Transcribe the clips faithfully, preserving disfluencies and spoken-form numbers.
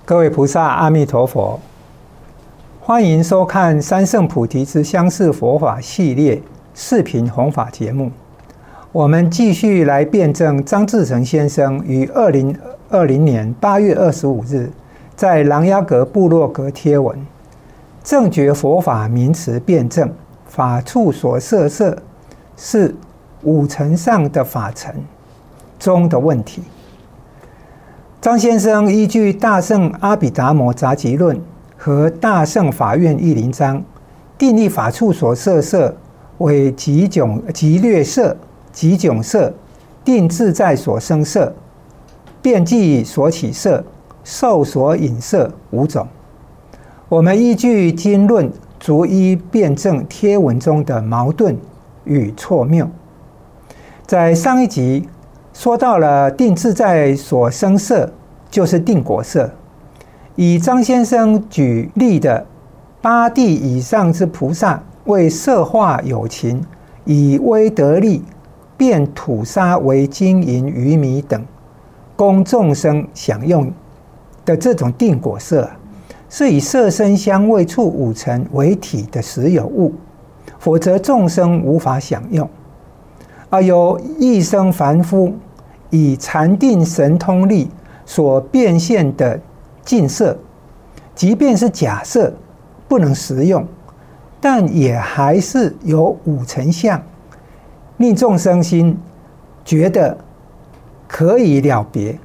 各位菩萨，阿弥陀佛！欢迎收看《三圣菩提之相似佛法》系列视频弘法节目。我们继续来辩证张志成先生于二零二零年八月二十五日在琅琊阁部落格贴文“正觉佛法名词辩证，法处所摄摄是五尘上的法尘中的问题”。张先生依据《大圣阿毗达摩杂集论》和《大圣法院义林章》，定义法处所摄摄为极迥极略摄、极迥摄、定自在所生摄、辩计所起摄、受所引摄五种。我们依据经论，逐一辩证贴文中的矛盾与错谬。在上一集说到了定自在所生摄就是定果摄，以张先生举例的八地以上之菩萨为摄化有情，以威德力变土沙为金银鱼米等，供众生享用的这种定果摄，是以色身香味触五尘为体的实有物，否则众生无法享用。而由一生凡夫以禅定神通力所变现的净摄，即便是假摄不能食用，但也还是有五尘相，令众生心觉得可以了别，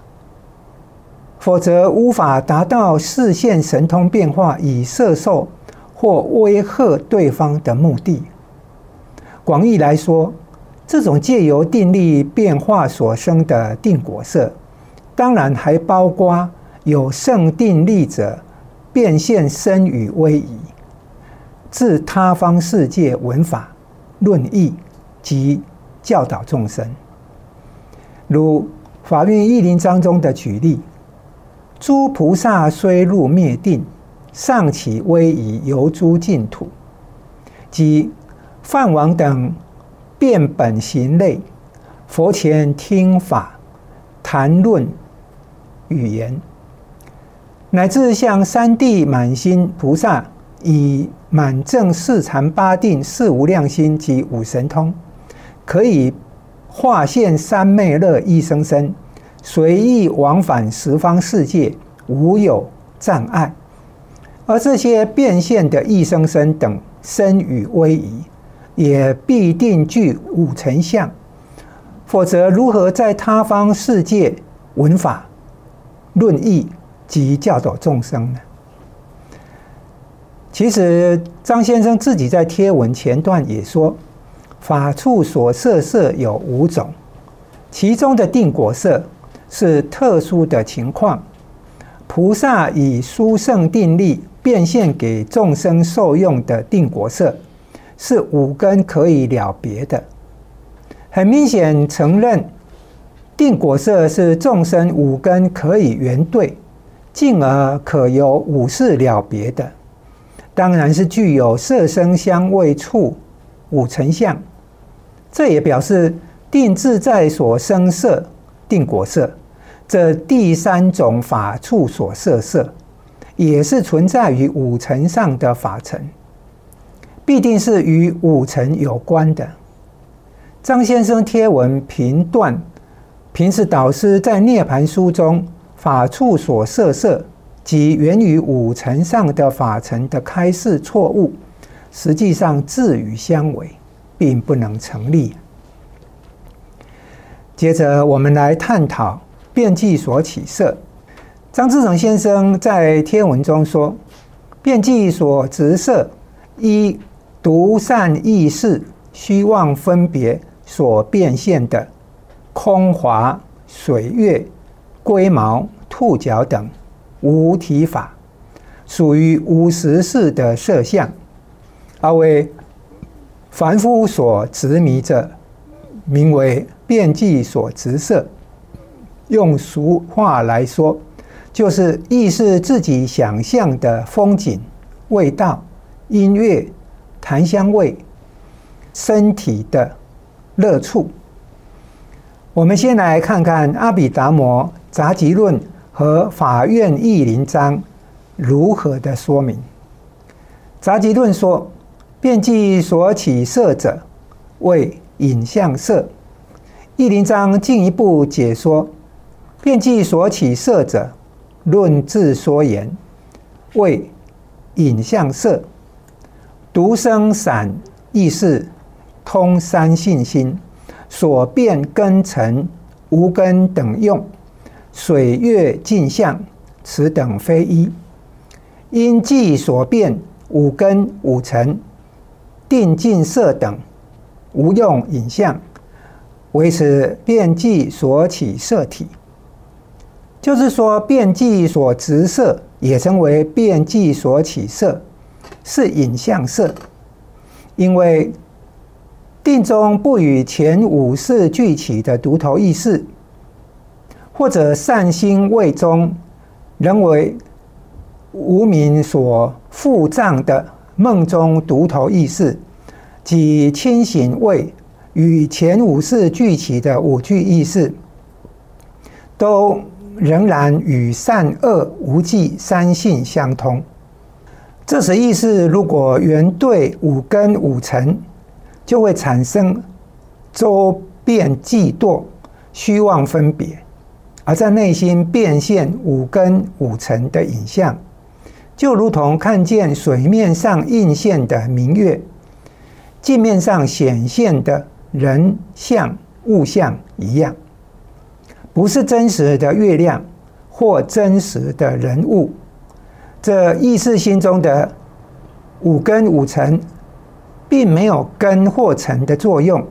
否则无法达到示现神通变化以摄受或威吓对方的目的。广义来说，这种借由定力变化所生的定果摄，当然还包括有胜定力者变现身语威仪，自他方世界闻法论义及教导众生。如法院义林章中的举例，诸菩萨虽入灭定，尚起威仪游诸净土，即梵王等变本行类，佛前听法谈论语言，乃至像三地满心菩萨以满正四禅八定四无量心及五神通，可以化现三昧乐一生身，随意往返十方世界，无有障碍。而这些变现的一生身等身语威仪，也必定具五尘相，否则如何在他方世界闻法论义及教导众生呢？其实张先生自己在贴文前段也说，法处所摄摄有五种，其中的定果摄是特殊的情况，菩萨以殊胜定力变现给众生受用的定果摄，是五根可以了别的。很明显承认定果摄是众生五根可以圆对，进而可由五事了别的，当然是具有色声香味触五尘相。这也表示定自在所生摄定果摄这第三种法处所摄摄，也是存在于五尘上的法尘，必定是与五尘有关的。张先生贴文评断平时导师在《涅盘书》中法处所摄摄及源于五尘上的法尘的开示错误，实际上字与相违，并不能成立。接着我们来探讨辩计所起摄。张志成先生在贴文中说，辩计所执摄依独善意识虚妄分别所变现的空华、水月、龟毛、兔角等无体法，属于无实事的摄相，而为凡夫所执迷者，名为辩计所执摄。用俗话来说，就是意识自己想象的风景、味道、音乐、檀香味、身体的乐处。我们先来看看阿毗达摩杂集论和和法院义林章如何的说明。杂集论说，辩记所起色者为影像色。义林章进一步解说，辩记所起色者，论字说言为影像色。独生散意识通三性心，所变根尘无根等用，水月镜像，此等非一。因记所变五根五尘定境色等，无用影像，为此辩记所起色体。就是说，辩记所执色也称为辩记所起色，是影像色。因为定中不与前五识俱起的独头意识，或者善心位中仍为无明所附障的梦中独头意识，即清醒位与前五识俱起的五具意识，都仍然与善恶无记三性相通。这时意识如果原对五根五尘，就会产生周遍嫉妒、虚妄分别，而在内心变现五根五尘的影像，就如同看见水面上映现的明月，镜面上显现的人像物像一样，不是真实的月亮或真实的人物。这意识心中的五根五尘并没有根或尘的作用，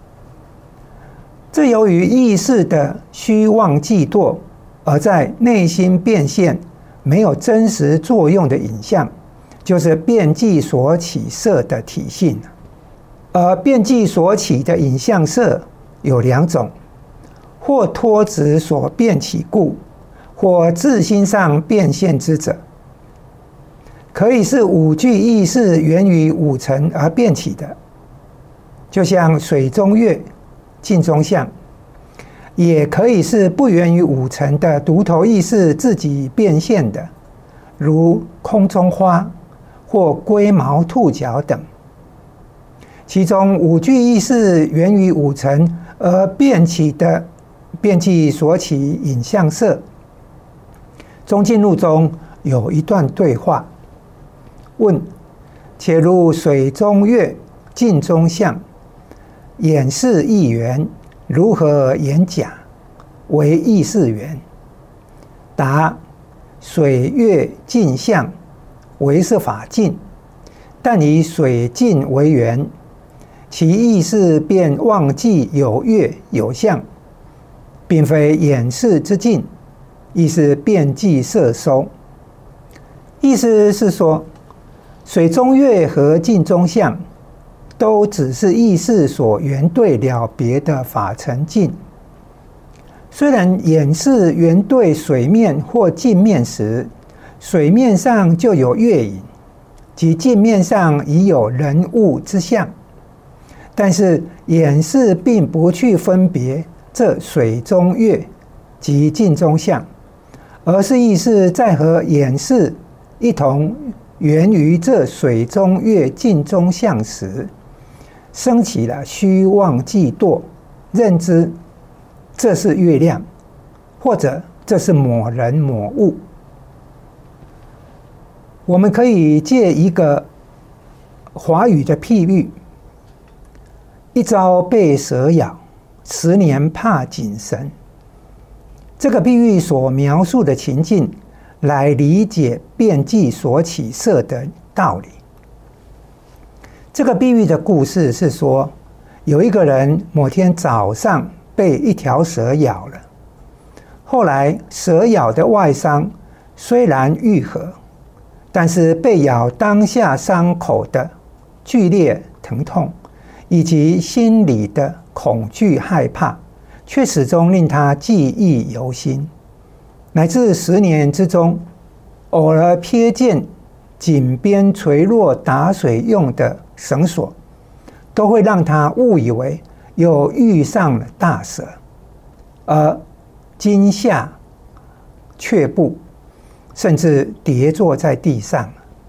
这由于意识的虚妄嫉妒，而在内心变现没有真实作用的影像，就是辩记所起色的体性。而辩记所起的影像色有两种，或托执所变起故，或自心上变现之者。可以是五具意识源于五尘而变起的，就像水中月、镜中像；也可以是不源于五尘的独头意识自己变现的，如空中花或龟毛兔角等。其中五具意识源于五尘而变起的辩记所起影像色，中进录中有一段对话。问：且如水中月、镜中像，眼是一缘，如何言假为意识缘？答：水月镜像为是法镜，但以水镜为缘，其意识便忘记有月有相，并非眼视之镜，亦是辩记色收。意思是说，水中月和镜中像都只是意识所原对了别的法尘境。虽然眼视原对水面或镜面时，水面上就有月影，及镜面上已有人物之相，但是眼视并不去分别这水中月及镜中像，而是意识在和眼视一同源于这水中月镜中像时，升起了虚妄嫉妒，认知这是月亮，或者这是某人某物。我们可以借一个华语的譬喻：一朝被蛇咬，十年怕井绳。这个譬喻所描述的情境，来理解辩记所起色的道理。这个譬喻的故事是说，有一个人某天早上被一条蛇咬了，后来蛇咬的外伤虽然愈合，但是被咬当下伤口的剧烈疼痛，以及心里的恐惧害怕，却始终令他记忆犹新。乃至十年之中，偶尔瞥见井边垂落打水用的绳索，都会让他误以为又遇上了大蛇，而惊吓却步，甚至跌坐在地上。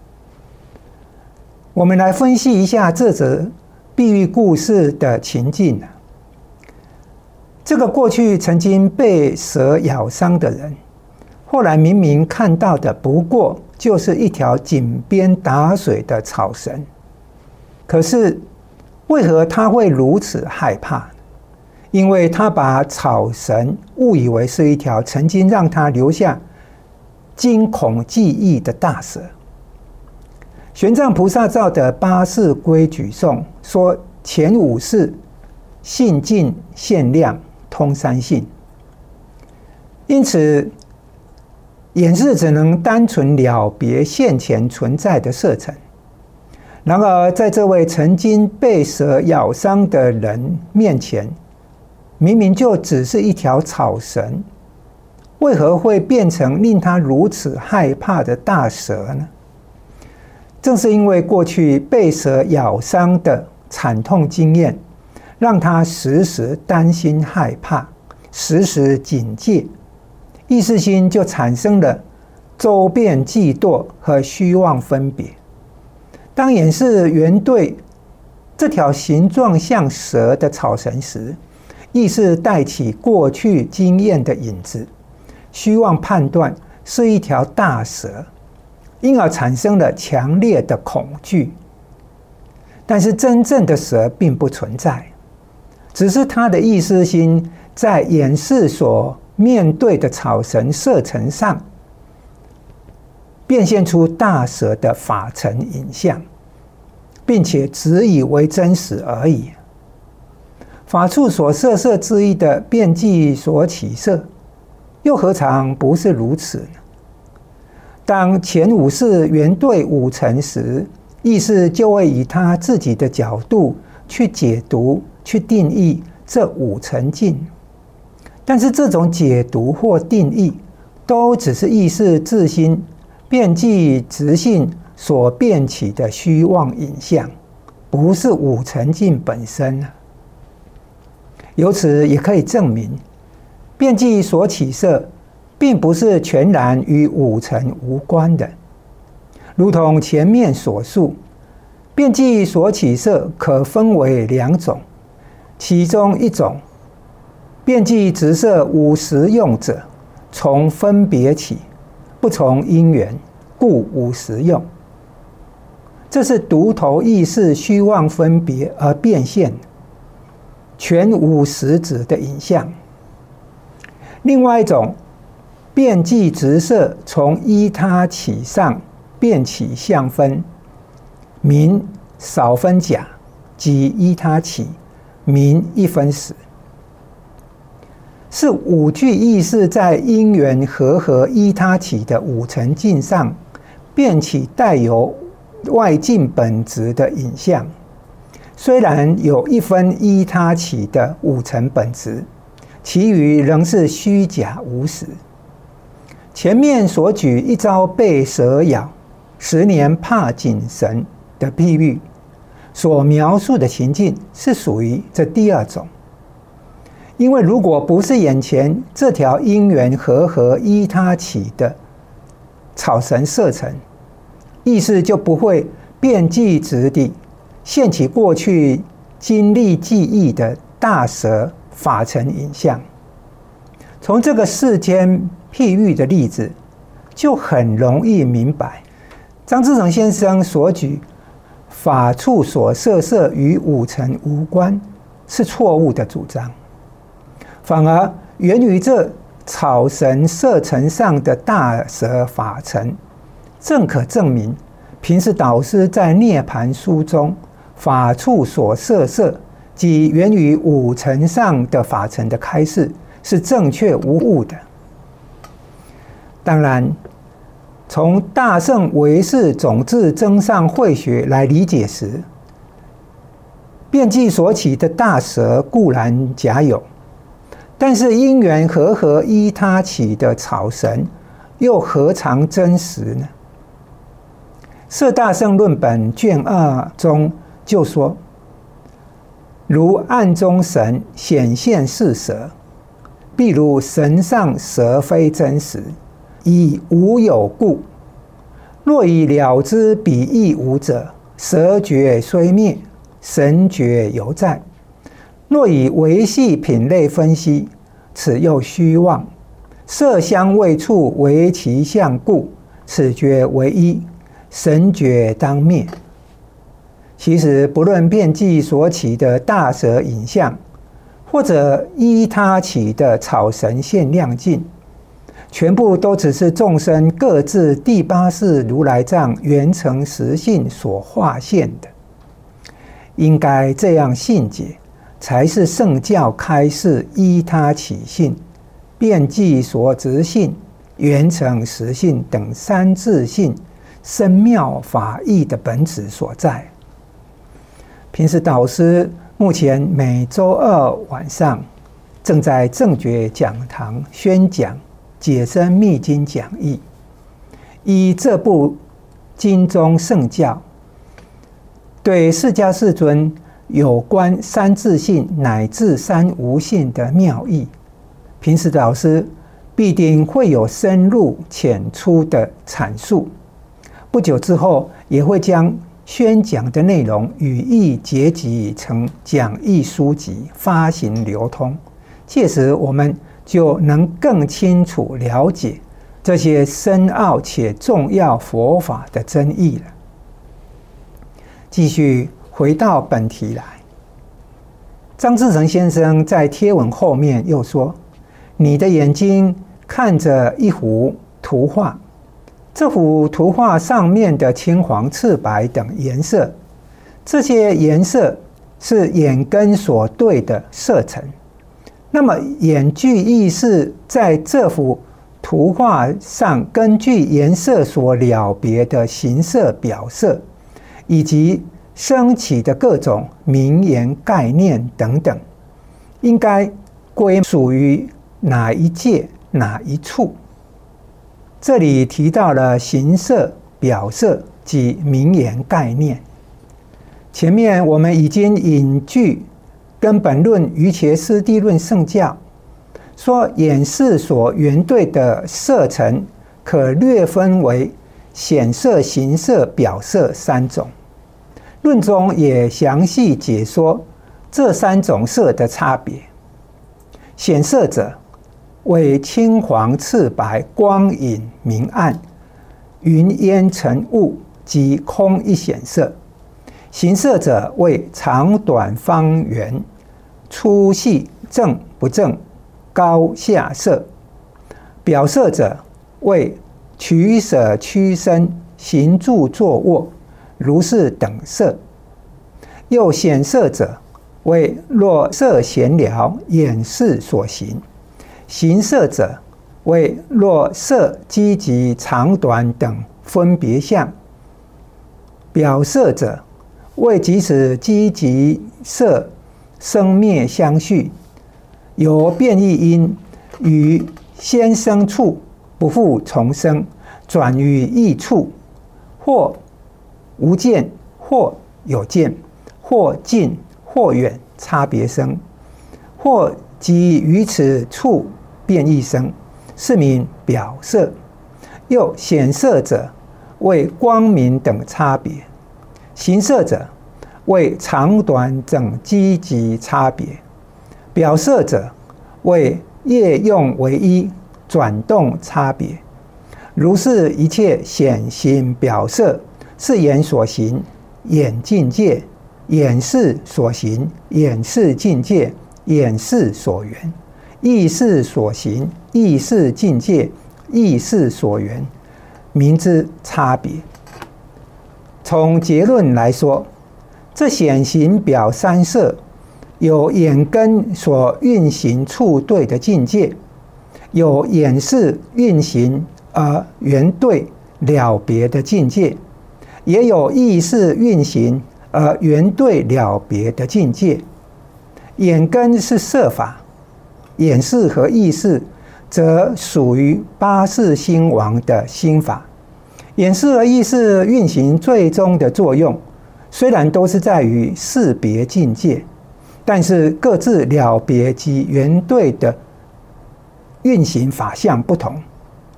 我们来分析一下这则比喻故事的情境。这个过去曾经被蛇咬伤的人，后来明明看到的不过就是一条井边打水的草绳，可是为何他会如此害怕？因为他把草绳误以为是一条曾经让他留下惊恐记忆的大蛇。玄奘菩萨造的八事规矩颂说，前五事性净限量通三性，因此演示只能单纯了别现前存在的色尘。然而在这位曾经被蛇咬伤的人面前，明明就只是一条草绳，为何会变成令他如此害怕的大蛇呢？正是因为过去被蛇咬伤的惨痛经验，让他时时担心害怕，时时警戒，意识心就产生了周遍嫉妒和虚妄分别。当演示原对这条形状像蛇的草绳时，意识带起过去经验的影子，虚妄判断是一条大蛇，因而产生了强烈的恐惧。但是真正的蛇并不存在，只是他的意识心在演示所面对的草绳色尘上变现出大蛇的法尘影像，并且只以为真实而已。法处所摄摄之意的遍计所起摄，又何尝不是如此呢？当前五事原对五尘时，意识就会以他自己的角度去解读、去定义这五尘境。但是这种解读或定义，都只是意识自心遍计直性所变起的虚妄影像，不是五尘境本身。由此也可以证明，遍计所起摄并不是全然与五尘无关的。如同前面所述，遍计所起摄可分为两种，其中一种遍计直摄无实用者，从分别起，不从因缘，故无实用。这是独头意识虚妄分别而变现，全无实质的影像。另外一种遍计直摄从依他起上变起相分，名少分假，即依他起，名一分实，是五具意识在因缘和合依他起的五尘境上变起带有外境本质的影像。虽然有一分依他起的五尘本质，其余仍是虚假无实。前面所举一朝被蛇咬，十年怕井绳的譬喻，所描述的情境是属于这第二种。因为如果不是眼前这条因缘和合依他起的草绳色尘，意识就不会遍计直地现起过去经历记忆的大蛇法尘影像。从这个世间譬喻的例子，就很容易明白张志成先生所举法处所摄摄与五尘无关是错误的主张，反而源于这草绳色尘上的大蛇法尘，正可证明平时导师在涅盘书中法处所摄摄即源于五尘上的法尘的开示是正确无误的。当然，从大乘唯识种智增上慧学来理解时，遍计所起的大蛇固然假有，但是因缘和合依他起的草绳又何尝真实呢？摄大乘论本卷二中就说，如暗中神显现是蛇，譬如神上蛇非真实， 以无有故。若以了知彼亦无者，色觉虽灭，神觉犹在。若以维系品类分析，此又虚妄。色香味触为其相故，此觉为一，神觉当灭。其实不论遍计所起的大舍影像，或者依他起的草神现量境，全部都只是众生各自第八世如来藏圆成实性所化现的。应该这样信解，才是圣教开示依他起性、遍计所执性、圆成实性等三自性深妙法义的本质所在。平时导师目前每周二晚上正在正觉讲堂宣讲解深密经讲义，依这部经中圣教对释迦世尊有关三自性乃至三无性的妙义，平时导师必定会有深入浅出的阐述。不久之后，也会将宣讲的内容语义结集成讲义书籍发行流通，届时我们就能更清楚了解这些深奥且重要佛法的真义了。继续回到本题来，张志成先生在贴文后面又说：你的眼睛看着一幅图画，这幅图画上面的青黄赤白等颜色，这些颜色是眼根所对的色尘。那么眼具意识在这幅图画上根据颜色所了别的形色表色，以及升起的各种名言概念等等，应该归属于哪一界哪一处？这里提到了形色、表色及名言概念。前面我们已经引据根本论瑜伽师地论圣教，说眼识所缘对的色尘可略分为显色、形色、表色三种。论中也详细解说这三种色的差别。显色者为青黄赤白、光影明暗、云烟尘雾及空一显色；形色者为长短方圆、粗细正不正、高下色；表色者为取舍屈伸、行住坐卧、如是等色。又显色者为若色闲聊、眼识所行；形色者为若色积极、长短等分别相；表色者为即此积极色生灭相续，由变异因于先生处不复重生，转于异处，或无见，或有见，或近或远差别生，或即于此处变异生，是名表色。又显色者为光明等差别，形色者为长短等积极差别，表色者为业用为一、转动差别。如是一切显形表色，是眼所行，眼境界；眼识所行，眼识境界；眼识所缘；意识所行，意识境界；意识所缘，名之差别。从结论来说，这显形表三色有眼根所运行处对的境界，有眼识运行而缘对了别的境界，也有意识运行而缘对了别的境界。眼根是色法，眼识和意识则属于八识心王的心法。眼识和意识运行最终的作用，虽然都是在于识别境界，但是各自了别及缘对的运行法相不同。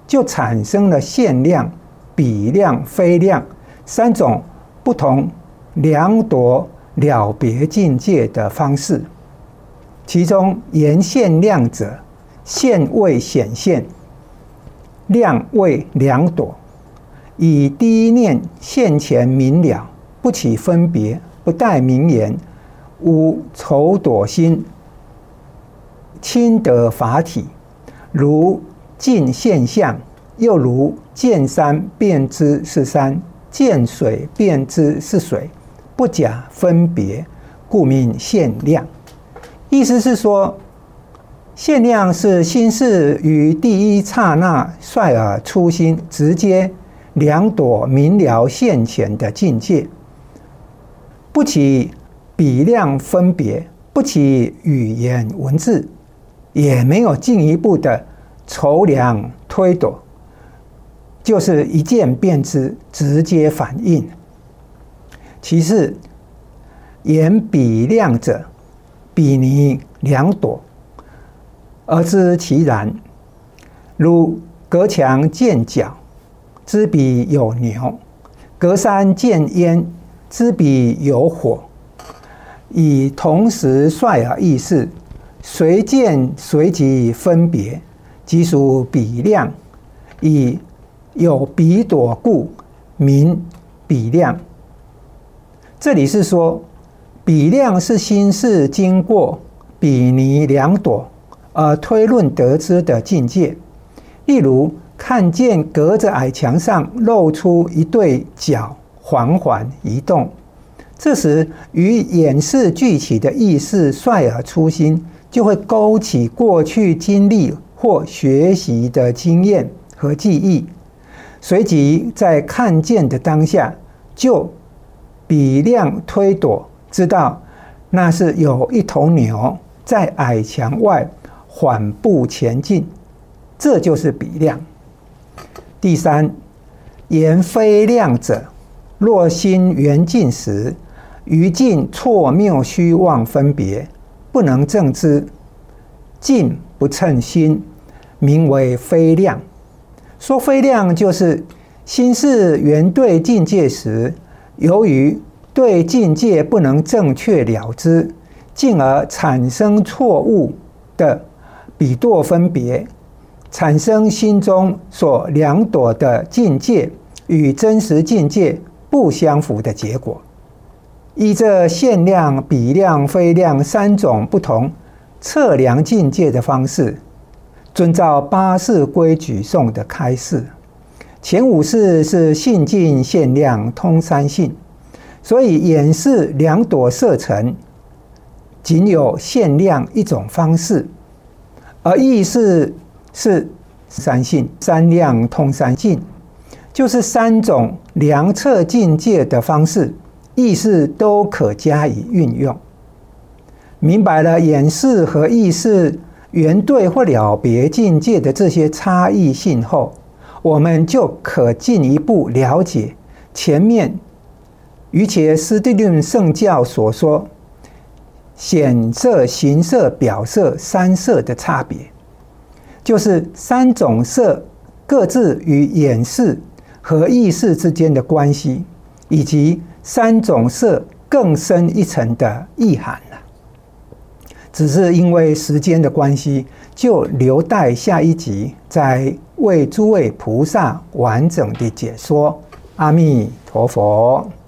就产生了限量、比量、非量三种不同量夺了别境界的方式。其中言限量者，限为显现，量为量夺，以第一念现前明了，不起分别，不待名言，无筹躲心，亲得法体，如尽现象，又如见山便知是山，见水便知是水，不假分别，故名限量。意思是说，限量是心事于第一刹那率尔出心，直接量夺明了现前的境界，不起比量分别，不起语言文字，也没有进一步的筹量推夺，就是一见便知，直接反应。其次，言比量者，比拟量夺，而知其然。如隔墙见角，知彼有牛；隔山见烟，知彼有火。以同时率尔意事，随见随即分别，即属比量。以有比夺故，名比量。这里是说，比量是心事经过比拟量夺而推论得知的境界。例如，看见隔着矮墙上露出一对脚缓缓移动，这时与眼视俱起的意识率尔出心，就会勾起过去经历或学习的经验和记忆，随即在看见的当下就比量推夺，知道那是有一头牛在矮墙外缓步前进，这就是比量。第三，言非量者，若心缘尽时，于尽错谬虚妄分别，不能正知，尽不称心，名为非量。说非量，就是心事缘对境界时，由于对境界不能正确了知，进而产生错误的比度分别，产生心中所量夺的境界与真实境界不相符的结果。依这限量、比量、非量三种不同测量境界的方式，遵照八识规矩颂的开示。前五识是性境、限量、通三性，所以眼视量夺色尘仅有限量一种方式，而意识是三性，三量通三境，就是三种量测境界的方式，意识都可加以运用。明白了眼视和意识缘对或了别境界的这些差异性后，我们就可进一步了解前面瑜伽师地论圣教所说显色、形色、表色三色的差别，就是三种色各自与眼视和意识之间的关系，以及三种色更深一层的意涵了。只是因为时间的关系，就留待下一集再为诸位菩萨完整的解说。阿弥陀佛。